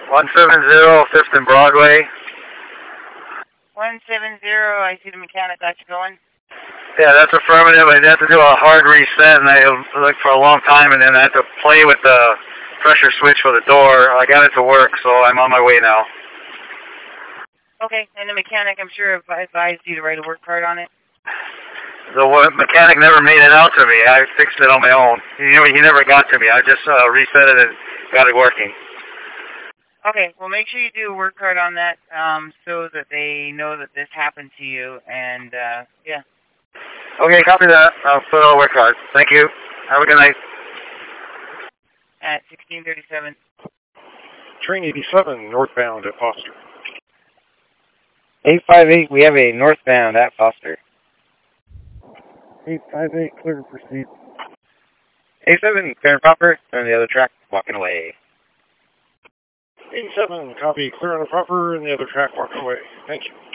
170 5th and Broadway. 170, I see the mechanic got you going. Yeah, that's affirmative. I had to do a hard reset, and I looked for a long time, and then I had to play with the pressure switch for the door. I got it to work, so I'm on my way now. Okay, and the mechanic, I'm sure, advised you to write a work card on it? The mechanic never made it out to me. I fixed it on my own. He never got to me. I just reset it and got it working. Okay, well, make sure you do a work card on that so that they know that this happened to you, and, yeah. Okay, copy that. I'll put on a work card. Thank you. Have a good night. At 1637. Train 87, northbound at Foster. 858, we have a northbound at Foster. 858, clear to proceed. 87, clear and proper, on the other track, walking away. 87, copy, clear and proper, and the other track, walking away. Thank you.